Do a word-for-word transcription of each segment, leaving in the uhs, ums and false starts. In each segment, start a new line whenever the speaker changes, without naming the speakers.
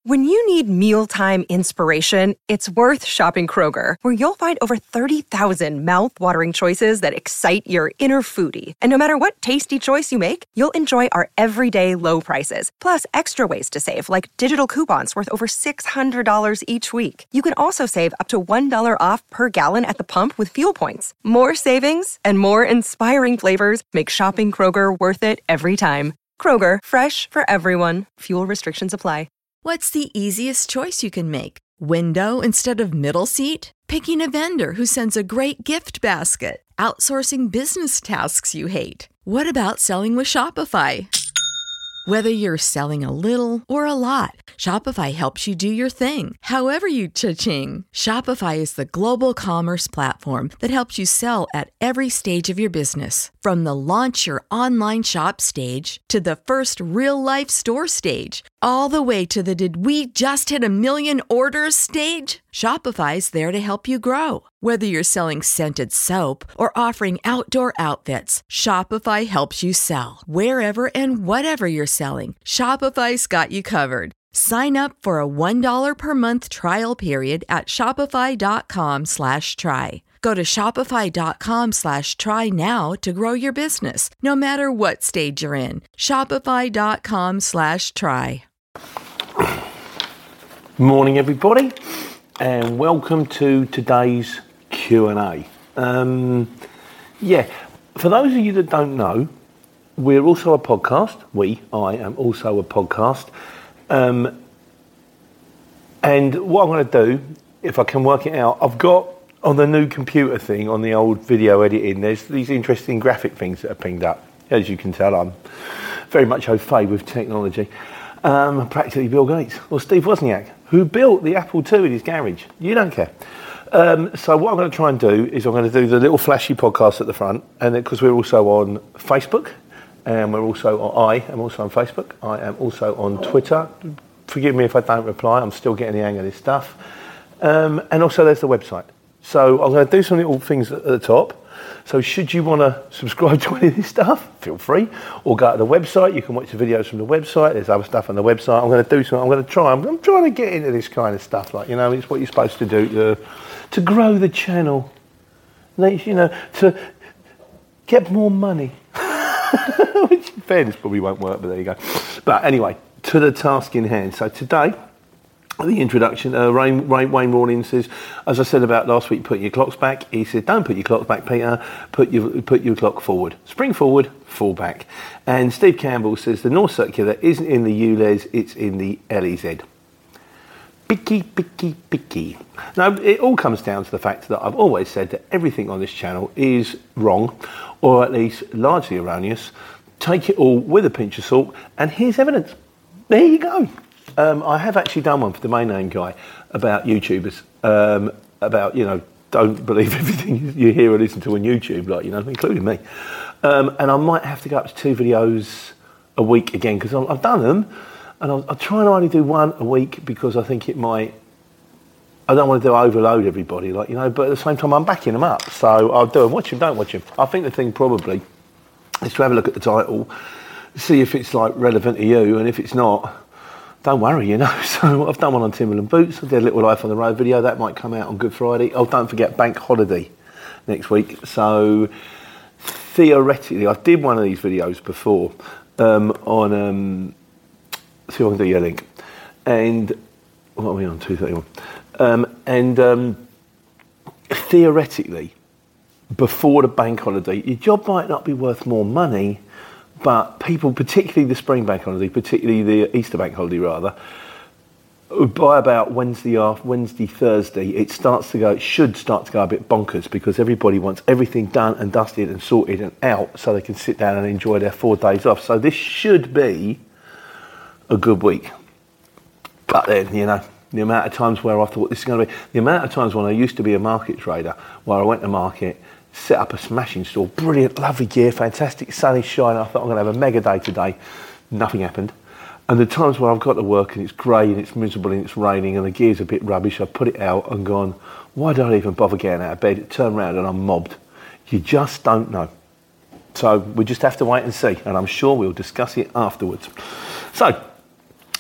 When you need mealtime inspiration, it's worth shopping Kroger, where you'll find over thirty thousand mouth-watering choices that excite your inner foodie. And no matter what tasty choice you make, you'll enjoy our everyday low prices, plus extra ways to save, like digital coupons worth over six hundred dollars each week. You can also save up to one dollar off per gallon at the pump with fuel points. More savings and more inspiring flavors make shopping Kroger worth it every time. Kroger, fresh for everyone. Fuel restrictions apply.
What's the easiest choice you can make? Window instead of middle seat? Picking a vendor who sends a great gift basket? Outsourcing business tasks you hate? What about selling with Shopify? Whether you're selling a little or a lot, Shopify helps you do your thing, however you cha-ching. Shopify is the global commerce platform that helps you sell at every stage of your business. From the launch your online shop stage to the first real-life store stage, all the way to the did we just hit a million orders stage. Shopify's there to help you grow. Whether you're selling scented soap or offering outdoor outfits, Shopify helps you sell. Wherever and whatever you're selling, Shopify's got you covered. Sign up for a one dollar per month trial period at shopify.com slash try. Go to shopify.com slash try now to grow your business, no matter what stage you're in. Shopify.com slash try.
Morning, everybody, and welcome to today's Q and A. Um, yeah, for those of you that don't know, we're also a podcast. We, I am also a podcast. Um, and what I'm going to do, if I can work it out, I've got on the new computer thing, on the old video editing, there's these interesting graphic things that are pinged up. As you can tell, I'm very much au fait with technology. Um, practically Bill Gates or Steve Wozniak, who built the Apple two in his garage. You don't care. Um, so what I'm going to try and do is I'm going to do the little flashy podcast at the front, and because we're also on Facebook, and we're also on, I am also on Facebook. I am also on Twitter. Forgive me if I don't reply. I'm still getting the hang of this stuff. Um, and also there's the website. So I'm going to do some little things at the top. So should you want to subscribe to any of this stuff, feel free. Or go to the website. You can watch the videos from the website. There's other stuff on the website. I'm going to do some. I'm going to try. I'm, I'm trying to get into this kind of stuff. Like, you know, it's what you're supposed to do to, to grow the channel. You know, to get more money. Which in fairness probably won't work, but there you go. But anyway, to the task in hand. So today, the introduction, uh, Wayne, Wayne Rawlins says, as I said about last week, put your clocks back. He said, don't put your clocks back, Peter. Put your put your clock forward. Spring forward, fall back. And Steve Campbell says, the North Circular isn't in the U L E Z, it's in the L E Z. Picky, picky, picky. Now, it all comes down to the fact that I've always said that everything on this channel is wrong, or at least largely erroneous. Take it all with a pinch of salt, and here's evidence. There you go. Um, I have actually done one for Domain Name Guy about YouTubers, um, about, you know, don't believe everything you hear or listen to on YouTube, like, you know, including me. Um, and I might have to go up to two videos a week again, because I've done them, and I'll, I'll try and only do one a week, because I think it might, I don't want to do overload everybody, like, you know, but at the same time I'm backing them up, so I'll do them. Watch them, don't watch them. I think the thing probably is to have a look at the title, see if it's like relevant to you, and if it's not, don't worry, you know. So I've done one on Timberland boots. I did a little Life on the Road video. That might come out on Good Friday. Oh, don't forget Bank Holiday next week. So theoretically, I did one of these videos before um, on, um, see if I can do your link. And, what are we on, two thirty-one? Um, and um, theoretically, before the bank holiday, your job might not be worth more money, but people, particularly the spring bank holiday, particularly the Easter bank holiday rather, by about Wednesday after Wednesday, Thursday, it starts to go, it should start to go a bit bonkers, because everybody wants everything done and dusted and sorted and out so they can sit down and enjoy their four days off. So this should be a good week. But then, you know, the amount of times where I thought this is going to be, the amount of times when I used to be a market trader, where I went to market, set up a smashing store, brilliant, lovely gear, fantastic, sun is shining, I thought I'm going to have a mega day today. Nothing happened. And the times where I've got to work and it's grey and it's miserable and it's raining and the gear's a bit rubbish, I've put it out and gone, why don't I even bother getting out of bed? Turn around and I'm mobbed. You just don't know. So we just have to wait and see, and I'm sure we'll discuss it afterwards. So,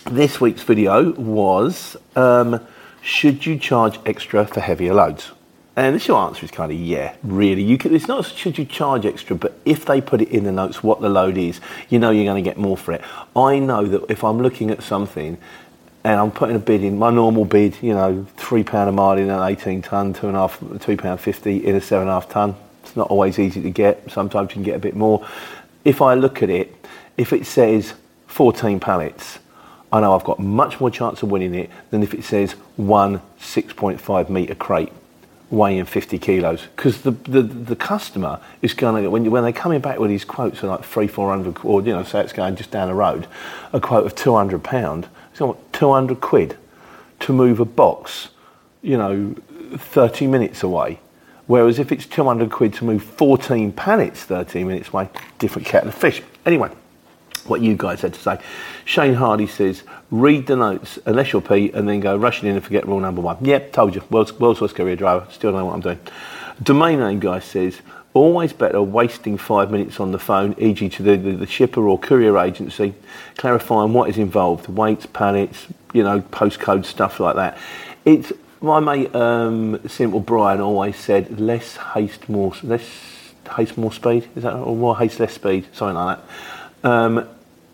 this week's video was, um, should you charge extra for heavier loads? And the short answer is kind of yeah, really. You can, it's not should you charge extra, but if they put it in the notes what the load is, you know you're going to get more for it. I know that if I'm looking at something and I'm putting a bid in, my normal bid, you know, three pound a mile in an eighteen ton, two and a half, two pound fifty in a seven and a half ton. It's not always easy to get. Sometimes you can get a bit more. If I look at it, if it says fourteen pallets, I know I've got much more chance of winning it than if it says one six point five metre crate weighing fifty kilos, because the, the the customer is going to, when you, when they're coming back with these quotes of like three four hundred, or you know, say it's going just down the road, a quote of two hundred pound, it's got two hundred quid to move a box, you know, thirty minutes away. Whereas if it's two hundred quid to move fourteen pallets thirteen minutes away, different kettle of fish. Anyway, what you guys had to say. Shane Hardy says, read the notes unless you're Pete and then go rushing in and forget rule number one. Yep, told you, world's, world's worst career driver, still don't know what I'm doing. Domain name guy says, always better wasting five minutes on the phone, for example to the, the, the shipper or courier agency, clarifying what is involved, weights, pallets, you know, postcode, stuff like that. It's, my mate, um, Simple Brian always said, less haste, more, less haste, more speed, is that, or more haste, less speed, something like that. Um,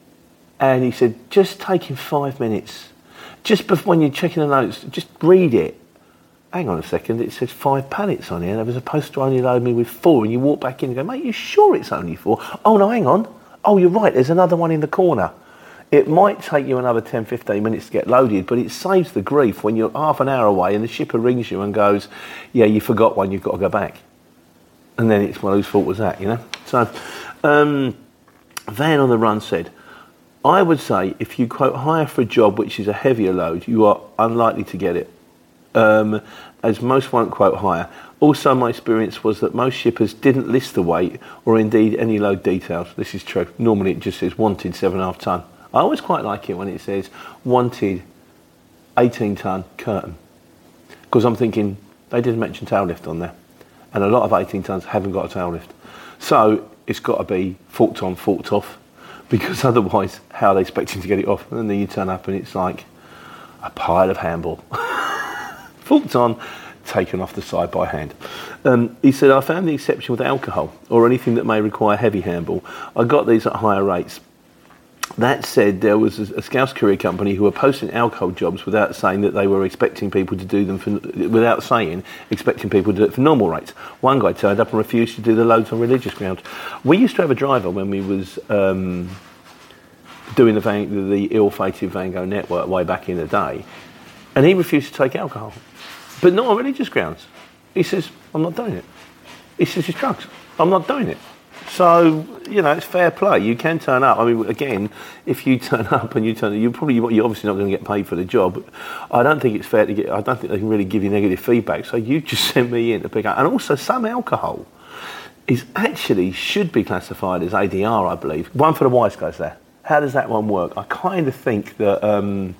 And he said, just taking five minutes, just before when you're checking the notes, just read it. Hang on a second, it says five pallets on here. They were supposed to only load me with four. And you walk back in and go, mate, you sure it's only four? Oh, no, hang on. Oh, you're right, there's another one in the corner. It might take you another ten, fifteen minutes to get loaded, but it saves the grief when you're half an hour away and the shipper rings you and goes, yeah, you forgot one, you've got to go back. And then it's, well, whose fault was that, you know? So, um, Van on the Run said, I would say if you quote higher for a job which is a heavier load, you are unlikely to get it, um, as most won't quote higher. Also, my experience was that most shippers didn't list the weight or indeed any load details. This is true. Normally it just says wanted seven and a half tonne. I always quite like it when it says wanted eighteen tonne curtain, because I'm thinking they didn't mention tail lift on there, and a lot of eighteen tonnes haven't got a tail lift. So it's got to be forked on, forked off. Because otherwise, how are they expecting to get it off? And then you turn up and it's like a pile of handball. Forked on, taken off the side by hand. Um, he said, I found the exception with alcohol or anything that may require heavy handball. I got these at higher rates. That said, there was a, a Scouse courier company who were posting alcohol jobs without saying that they were expecting people to do them for, without saying, expecting people to do it for normal rates. One guy turned up and refused to do the loads on religious grounds. We used to have a driver when we was um, doing the, Van, the ill-fated Van Gogh network way back in the day, and he refused to take alcohol, but not on religious grounds. He says, I'm not doing it. He says, it's drugs. I'm not doing it. So, you know, it's fair play. You can turn up. I mean, again, if you turn up and you turn, you're probably, you're obviously not going to get paid for the job. I don't think it's fair to get, I don't think they can really give you negative feedback. So you just send me in to pick up. And also some alcohol is actually, should be classified as A D R, I believe. One for the wise guys there. How does that one work? I kind of think that um,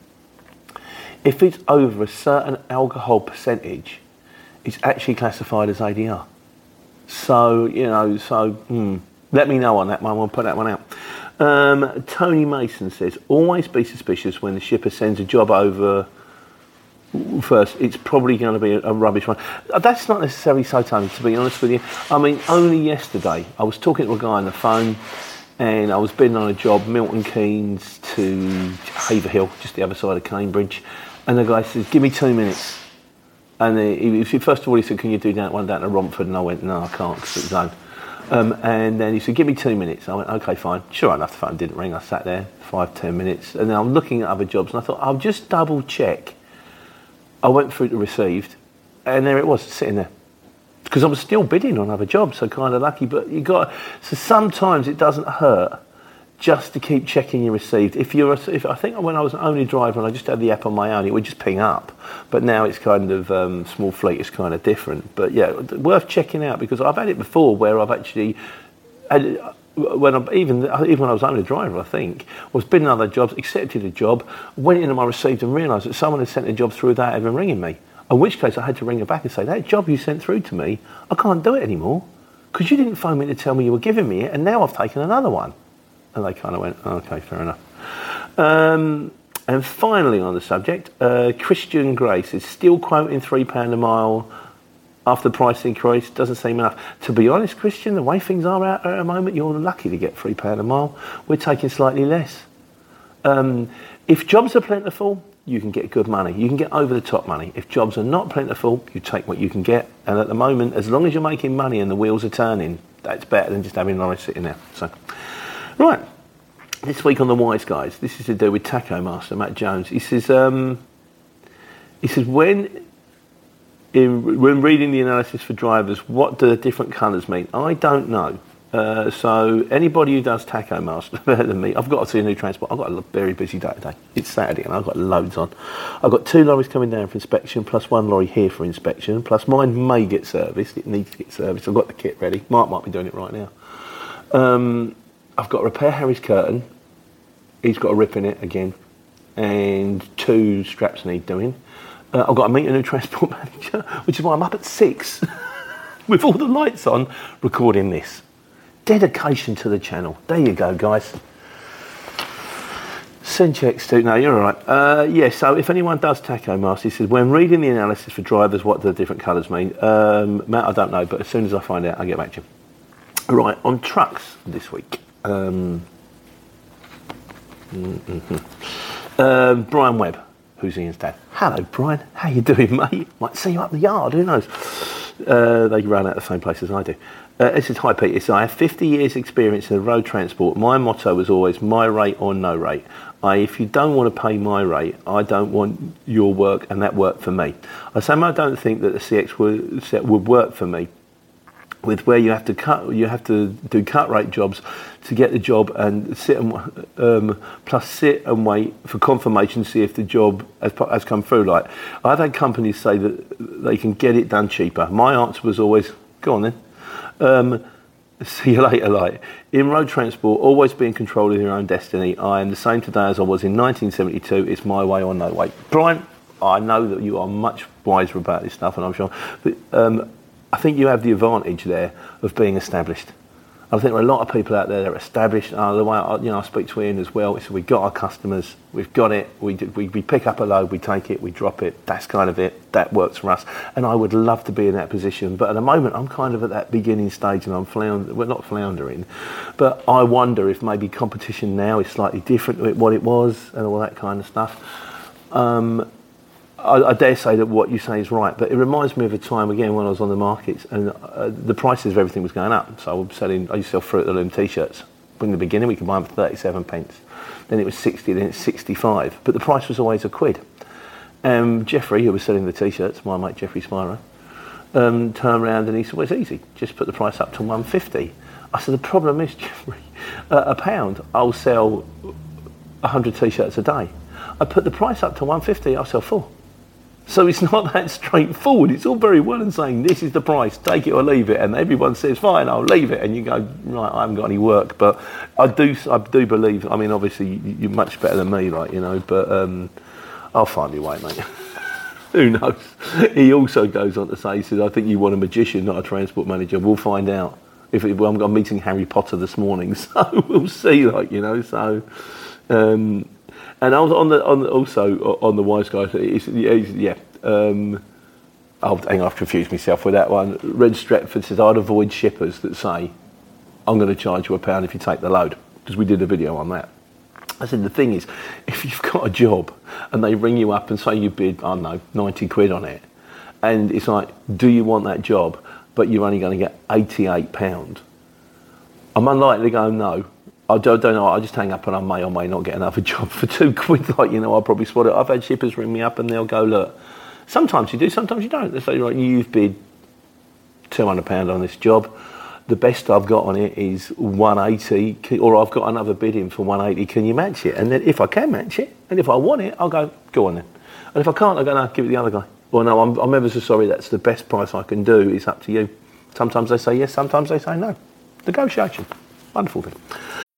if it's over a certain alcohol percentage, it's actually classified as A D R. So, you know, so hmm, let me know on that one. We'll put that one out. Um, Tony Mason says, always be suspicious when the shipper sends a job over first. It's probably going to be a, a rubbish one. That's not necessarily so, Tony, to be honest with you. I mean, only yesterday I was talking to a guy on the phone and I was bidding on a job, Milton Keynes to Haverhill, just the other side of Cambridge. And the guy says, give me two minutes. And he, he, first of all, he said, can you do that one down to Romford? And I went, no, I can't because it's zone. Um, and then he said, give me two minutes. I went, okay, fine. Sure enough, the phone didn't ring. I sat there five, ten minutes. And then I'm looking at other jobs and I thought, I'll just double check. I went through to received and there it was, sitting there. Because I was still bidding on other jobs, so kind of lucky. But you got, so sometimes it doesn't hurt just to keep checking your received. If you're, a, if I think when I was an only driver and I just had the app on my own, it would just ping up. But now it's kind of um, small fleet is kind of different. But yeah, worth checking out because I've had it before where I've actually, had, when I'm even even when I was only a driver, I think was bidding other jobs, accepted a job, went into my received and realised that someone had sent a job through without even ringing me. In which case I had to ring her back and say, that job you sent through to me, I can't do it anymore because you didn't phone me to tell me you were giving me it, and now I've taken another one. And they kind of went, oh, okay, fair enough. Um, And finally on the subject, uh, Christian Grace is still quoting three pounds a mile after the price increase. Doesn't seem enough. To be honest, Christian, the way things are out at the moment, you're lucky to get three pounds a mile. We're taking slightly less. Um, if jobs are plentiful, you can get good money. You can get over the top money. If jobs are not plentiful, you take what you can get. And at the moment, as long as you're making money and the wheels are turning, that's better than just having Norris sitting there. So, right. This week on the Wise Guys, this is to do with Taco Master, Matt Jones. He says, um, he says when in, when reading the analysis for drivers, what do the different colours mean? I don't know. Uh, so anybody who does Taco Master better than me, I've got to see a new transport. I've got a very busy day today. It's Saturday and I've got loads on. I've got two lorries coming down for inspection, plus one lorry here for inspection, plus mine may get serviced. It needs to get serviced. I've got the kit ready. Mark might be doing it right now. Um, I've got to repair Harry's curtain. He's got a rip in it again, and two straps need doing. Uh, I've got to meet a new transport manager, which is why I'm up at six with all the lights on recording this. Dedication to the channel. There you go, guys. Send checks to... No, you're all right. Uh, yeah, so if anyone does Taco Master, he says, when reading the analysis for drivers, what do the different colours mean? Um, Matt, I don't know, but as soon as I find out, I'll get back to you. Right, on trucks this week. Um... Mm-hmm. Um, Brian Webb, who's Ian's dad. Hello, Brian. How you doing, mate? Might see you up the yard. Who knows? Uh, they run out the same place as I do. Uh, this is hi, Peter. So I have fifty years' experience in road transport. My motto was always my rate or no rate. I, if you don't want to pay my rate, I don't want your work, and that worked for me. I say I don't think that the C X would, would work for me. With where you have to cut, you have to do cut rate jobs to get the job, and sit and um, plus sit and wait for confirmation to see if the job has, has come through. Like I've had companies say that they can get it done cheaper. My answer was always, "Go on then." Um, see you later. Like in road transport, always be in control of your own destiny. I am the same today as I was in nineteen seventy-two. It's my way or no way. Brian, I know that you are much wiser about this stuff, and I'm sure. But, um, I think you have the advantage there of being established. I think there are a lot of people out there that are established. Uh, the way I, you know, I speak to Ian as well. So we've got our customers, we've got it. We, we we pick up a load, we take it, we drop it. That's kind of it. That works for us. And I would love to be in that position, but at the moment I'm kind of at that beginning stage, and I'm flounder. Well, not floundering, but I wonder if maybe competition now is slightly different to what it was, and all that kind of stuff. Um, I, I dare say that what you say is right, but it reminds me of a time again when I was on the markets and uh, the prices of everything was going up. So I was selling, I used to sell Fruit of the Loom t-shirts. In the beginning, we could buy them for thirty-seven pence. Then it was sixty, then it's sixty-five. But the price was always a quid. Um, Jeffrey, who was selling the t-shirts, my mate Jeffrey Spiro, um, turned around and he said, well, it's easy. Just put the price up to one fifty. I said, the problem is, Jeffrey, uh, a pound, I'll sell one hundred t-shirts a day. I put the price up to one fifty, I'll sell four. So it's not that straightforward. It's all very well and saying, this is the price, take it or leave it. And everyone says, fine, I'll leave it. And you go, right, I haven't got any work. But I do I do believe, I mean, obviously, you're much better than me, like, you know, but um, I'll find my way, mate. Who knows? He also goes on to say, he says, I think you want a magician, not a transport manager. We'll find out. If it, well, I'm meeting Harry Potter this morning, so we'll see, like, you know, so... Um, And I was on the on the, also on the Wise Guys. It's, it's, yeah, um, oh, hang on, I've confused myself with that one. Red Stretford says I'd avoid shippers that say I'm going to charge you a pound if you take the load, because we did a video on that. I said the thing is, if you've got a job and they ring you up and say you bid, I don't know, ninety quid on it, and it's like, do you want that job? But you're only going to get eighty-eight pounds. I'm unlikely to go no. I don't, don't know, I just hang up and I may or may not get another job for two quid, like, you know, I'll probably spot it. I've had shippers ring me up and they'll go, look, sometimes you do, sometimes you don't. They say, right, you've bid two hundred pounds on this job. The best I've got on it is one eighty, or I've got another bid in for one eighty, can you match it? And then if I can match it, and if I want it, I'll go, go on then. And if I can't, I'll go, no, give it the other guy. Well, no, I'm, I'm ever so sorry, that's the best price I can do, it's up to you. Sometimes they say yes, sometimes they say no. Negotiation, wonderful thing.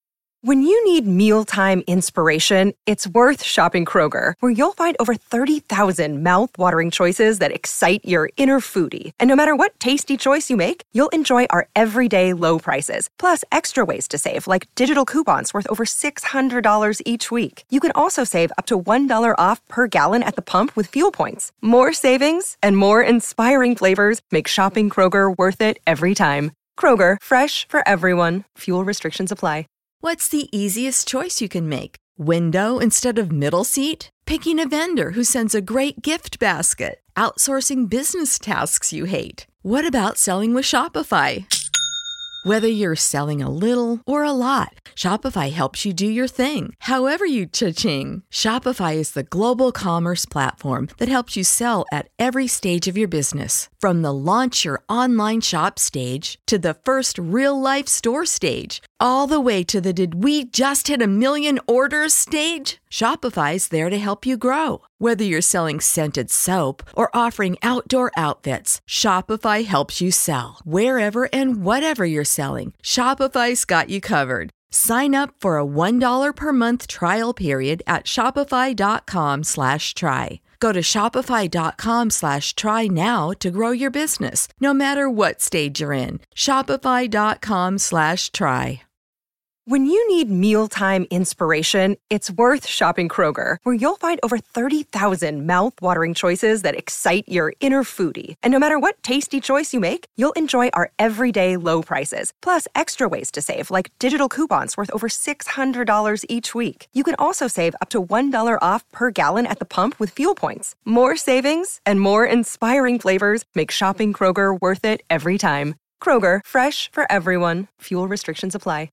When you need mealtime inspiration, it's worth shopping Kroger, where you'll find over thirty thousand mouth-watering choices that excite your inner foodie. And no matter what tasty choice you make, you'll enjoy our everyday low prices, plus extra ways to save, like digital coupons worth over six hundred dollars each week. You can also save up to one dollar off per gallon at the pump with fuel points. More savings and more inspiring flavors make shopping Kroger worth it every time. Kroger, fresh for everyone. Fuel restrictions apply.
What's the easiest choice you can make? Window instead of middle seat? Picking a vendor who sends a great gift basket? Outsourcing business tasks you hate? What about selling with Shopify? Whether you're selling a little or a lot, Shopify helps you do your thing, however you cha-ching. Shopify is the global commerce platform that helps you sell at every stage of your business. From the launch your online shop stage to the first real-life store stage, all the way to the did we just hit a million orders stage. Shopify's there to help you grow. Whether you're selling scented soap or offering outdoor outfits, Shopify helps you sell. Wherever and whatever you're selling, Shopify's got you covered. Sign up for a one dollar per month trial period at shopify.com slash try. Go to shopify.com slash try now to grow your business, no matter what stage you're in. Shopify.com slash try.
When you need mealtime inspiration, it's worth shopping Kroger, where you'll find over thirty thousand mouth-watering choices that excite your inner foodie. And no matter what tasty choice you make, you'll enjoy our everyday low prices, plus extra ways to save, like digital coupons worth over six hundred dollars each week. You can also save up to one dollar off per gallon at the pump with fuel points. More savings and more inspiring flavors make shopping Kroger worth it every time. Kroger, fresh for everyone. Fuel restrictions apply.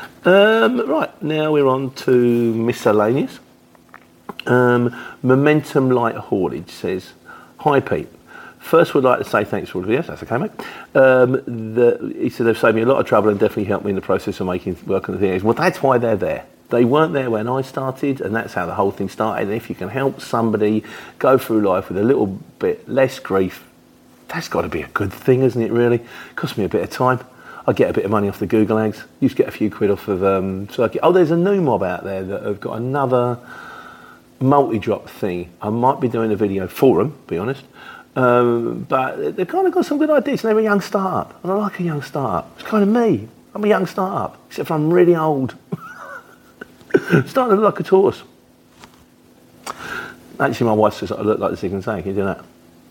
Um, right, now we're on to miscellaneous. Um, Momentum Light Haulage says, "Hi Pete, first would like to say thanks for all the videos." That's okay, mate. Um, the, he said they've saved me a lot of trouble and definitely helped me in the process of making work on the videos. Well, that's why they're there. They weren't there when I started, and that's how the whole thing started. And if you can help somebody go through life with a little bit less grief, that's got to be a good thing, isn't it, really? Cost me a bit of time. I get a bit of money off the Google ads. Used to get a few quid off of um, Circuit. Oh, there's a new mob out there that have got another multi-drop thing. I might be doing a video for them, to be honest. Um, but they've kind of got some good ideas. And they're a young startup. And I like a young startup. It's kind of me. I'm a young startup, except for I'm really old. Starting to look like a tortoise. Actually, my wife says I look like the Zig and Zag. Can you do that?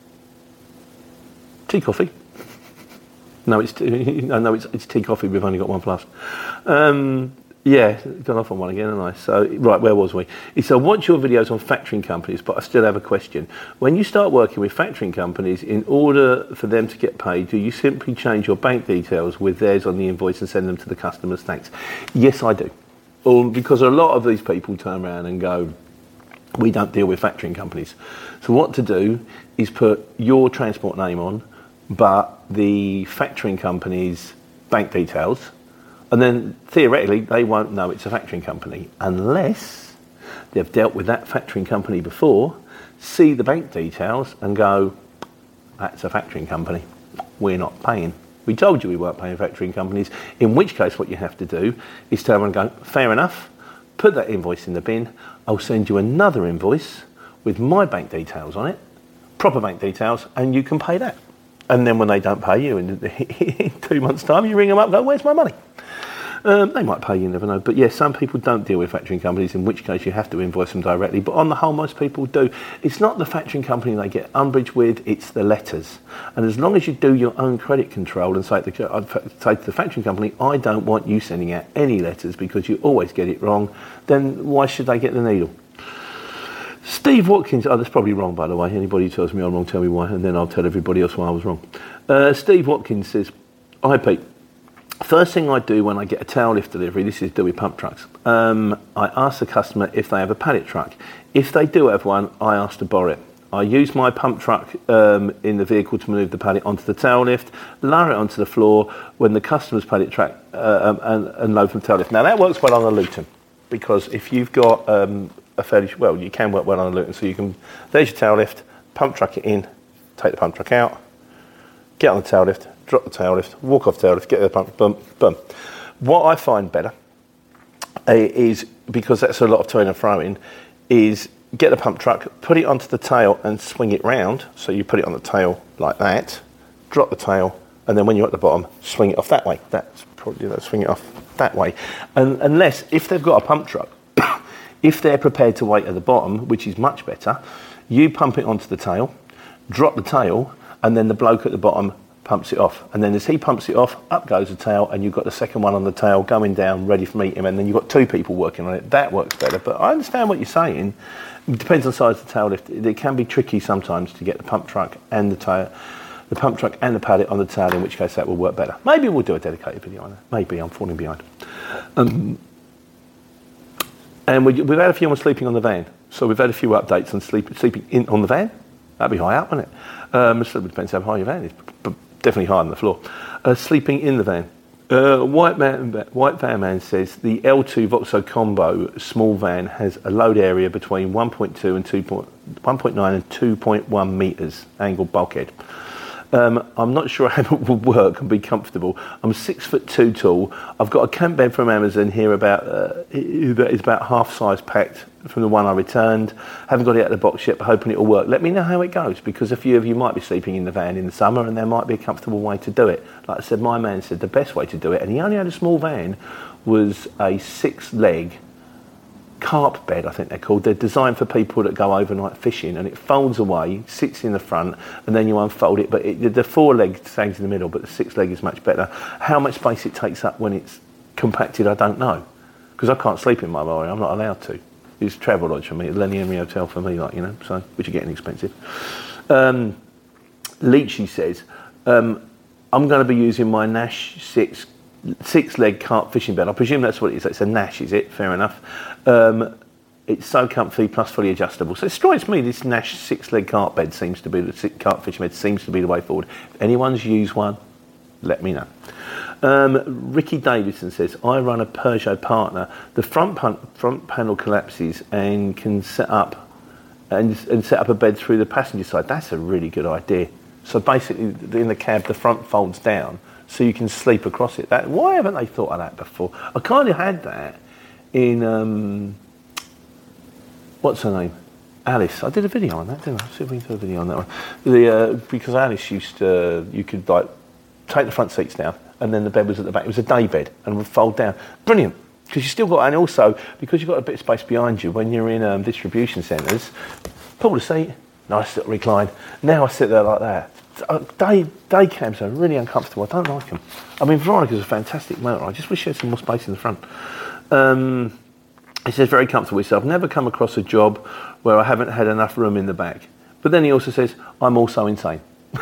Tea, coffee. No, it's no, no, it's, it's tea, coffee. We've only got one plus. Um, yeah, gone off on one again, haven't I? So, right, where was we? He said, "I watch your videos on factoring companies, but I still have a question. When you start working with factoring companies, in order for them to get paid, do you simply change your bank details with theirs on the invoice and send them to the customers? Thanks." Yes, I do. Um, because a lot of these people turn around and go, "We don't deal with factoring companies." So what to do is put your transport name on, but the factoring company's bank details, and then theoretically they won't know it's a factoring company unless they've dealt with that factoring company before, see the bank details and go, "That's a factoring company, we're not paying. We told you we weren't paying factoring companies," in which case what you have to do is turn around and go, "Fair enough, put that invoice in the bin, I'll send you another invoice with my bank details on it, proper bank details, and you can pay that." And then when they don't pay you in, in two months' time, you ring them up and go, "Where's my money?" Um, they might pay you, you never know. But yeah, some people don't deal with factoring companies, in which case you have to invoice them directly. But on the whole, most people do. It's not the factoring company they get umbrage with, it's the letters. And as long as you do your own credit control and say to the, say to the factoring company, "I don't want you sending out any letters because you always get it wrong," then why should they get the needle? Steve Watkins, oh, that's probably wrong, by the way. Anybody who tells me I'm wrong, tell me why, and then I'll tell everybody else why I was wrong. Uh, Steve Watkins says, "Hi Pete, first thing I do when I get a tail lift delivery," this is do with pump trucks, um, "I ask the customer if they have a pallet truck. If they do have one, I ask to borrow it. I use my pump truck um, in the vehicle to move the pallet onto the tail lift, lower it onto the floor when the customer's pallet truck uh, um, and, and load from the tail lift." Now that works well on a Luton, because if you've got um, a fairly, well, you can work well on a Luton, so you can, there's your tail lift, pump truck it in, take the pump truck out, get on the tail lift, drop the tail lift, walk off the tail lift, get the pump, boom, boom. What I find better is, because that's a lot of turn and throwing, is get the pump truck, put it onto the tail and swing it round. So you put it on the tail like that, drop the tail, and then when you're at the bottom, swing it off that way. That's probably, you know, swing it off that way. And unless, if they've got a pump truck, if they're prepared to wait at the bottom, which is much better, you pump it onto the tail, drop the tail, and then the bloke at the bottom pumps it off. And then as he pumps it off, up goes the tail, and you've got the second one on the tail going down, ready for meet him, and then you've got two people working on it. That works better. But I understand what you're saying. It depends on the size of the tail lift. It can be tricky sometimes to get the pump truck and the tail, the pump truck and the paddock on the tail, in which case that will work better. Maybe we'll do a dedicated video on that. Maybe I'm falling behind. Um, and we, we've had a few on sleeping on the van. So we've had a few updates on sleep, sleeping in on the van. That'd be high up, wouldn't it? Um, it depends how high your van is, but definitely higher than the floor. Uh, sleeping in the van. Uh, White, man, White Van Man says the L two Voxo Combo small van has a load area between one point two and two point, one point nine and two point one metres angled bulkhead. Um, I'm not sure how it will work and be comfortable. I'm six foot two tall. I've got a camp bed from Amazon here about uh, that is about half size packed from the one I returned. Haven't got it out of the box yet, but hoping it will work. Let me know how it goes, because a few of you might be sleeping in the van in the summer, and there might be a comfortable way to do it. Like I said, my man said the best way to do it, and he only had a small van, was a six leg carp bed, I think they're called. They're designed for people that go overnight fishing, and it folds away, sits in the front, and then you unfold it. But it, the four leg stays in the middle, but the six leg is much better. How much space it takes up when it's compacted, I don't know, because I can't sleep in my lorry. I'm not allowed to. It's travel lodge for me, it's Lenny Henry Hotel for me, like, you know, so, which are getting expensive. Um, Leachy says, um, I'm going to be using my Nash six six leg carp fishing bed. I presume that's what it is. It's a Nash, is it? Fair enough. Um, it's so comfy plus fully adjustable. So it strikes me this Nash six leg carp bed seems to be the carp fishing bed seems to be the way forward. If anyone's used one, let me know. Um, Ricky Davidson says, I run a Peugeot Partner. The front pan- front panel collapses and can set up and, and set up a bed through the passenger side. That's a really good idea. So basically, in the cab, the front folds down, so you can sleep across it. That, why haven't they thought of that before? I kind of had that in, um, what's her name? Alice. I did a video on that, didn't I? See if we can do a video on that one. The, uh, because Alice used to, you could like take the front seats down, and then the bed was at the back. It was a day bed and would fold down. Brilliant. Because you still got, and also, because you've got a bit of space behind you, when you're in um, distribution centres, pull the seat, nice little recline. Now I sit there like that. Uh, day day cabs are really uncomfortable. I don't like them. I mean, Veronica's a fantastic motor. I just wish she had some more space in the front. Um, he says, very comfortable with yourself. Never come across a job where I haven't had enough room in the back. But then he also says, I'm also insane.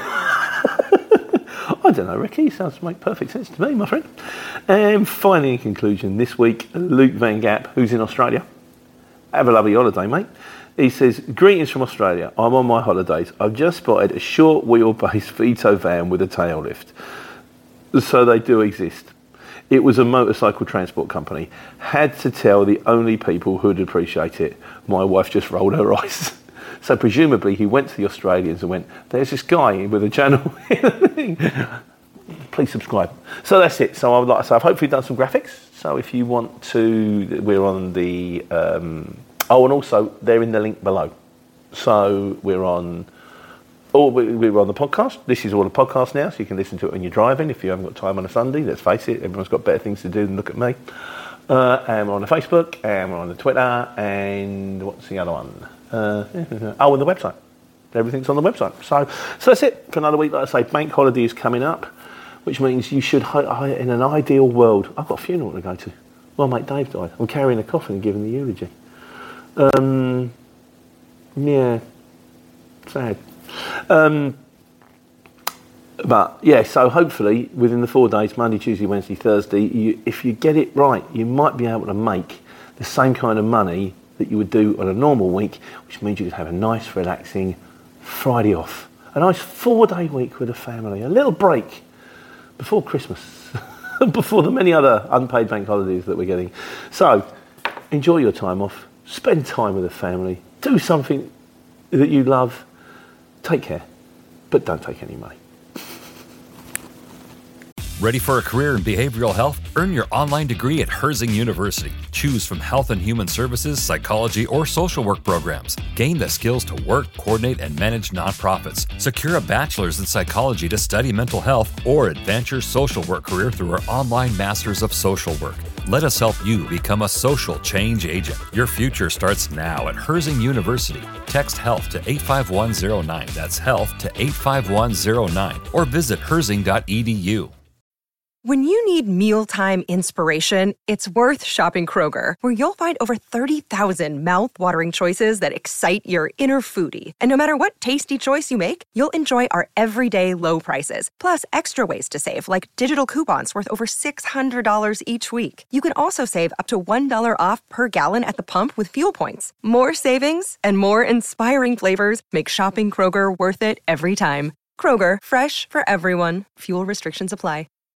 I don't know, Ricky. Sounds to make perfect sense to me, my friend. And finally, in conclusion, this week, Luke Van Gap, who's in Australia. Have a lovely holiday, mate. He says, greetings from Australia. I'm on my holidays. I've just spotted a short wheelbase Vito van with a tail lift. So they do exist. It was a motorcycle transport company. Had to tell the only people who'd appreciate it. My wife just rolled her eyes. So presumably he went to the Australians and went, there's this guy with a channel. Please subscribe. So that's it. So I would like to say, I've hopefully done some graphics. So if you want to, we're on the... Um, Oh, and also they're in the link below. So we're on, oh, we're on the podcast. This is all the podcast now, so you can listen to it when you're driving. If you haven't got time on a Sunday, let's face it, everyone's got better things to do than look at me. Uh, and we're on the Facebook, and we're on the Twitter, and what's the other one? Uh, oh, and the website. Everything's on the website. So, so that's it for another week. Like I say, bank holiday is coming up, which means you should, in an ideal world, I've got a funeral to go to. Well, mate, Dave died. I'm carrying a coffin and giving the eulogy. Um, yeah, sad. Um, but yeah, so hopefully within the four days, Monday, Tuesday, Wednesday, Thursday, you, if you get it right, you might be able to make the same kind of money that you would do on a normal week, which means you could have a nice, relaxing Friday off. A nice four-day week with a family, a little break before Christmas, before the many other unpaid bank holidays that we're getting. So enjoy your time off. Spend time with the family. Do something that you love. Take care, but don't take any money.
Ready for a career in behavioral health? Earn your online degree at Herzing University. Choose from health and human services, psychology, or social work programs. Gain the skills to work, coordinate, and manage nonprofits. Secure a bachelor's in psychology to study mental health, or advance your social work career through our online Masters of Social Work. Let us help you become a social change agent. Your future starts now at Herzing University. Text HEALTH to eight five one zero nine. That's HEALTH to eight five one zero nine. Or visit herzing dot e d u.
When you need mealtime inspiration, it's worth shopping Kroger, where you'll find over thirty thousand mouth-watering choices that excite your inner foodie. And no matter what tasty choice you make, you'll enjoy our everyday low prices, plus extra ways to save, like digital coupons worth over six hundred dollars each week. You can also save up to one dollar off per gallon at the pump with fuel points. More savings and more inspiring flavors make shopping Kroger worth it every time. Kroger, fresh for everyone. Fuel restrictions apply.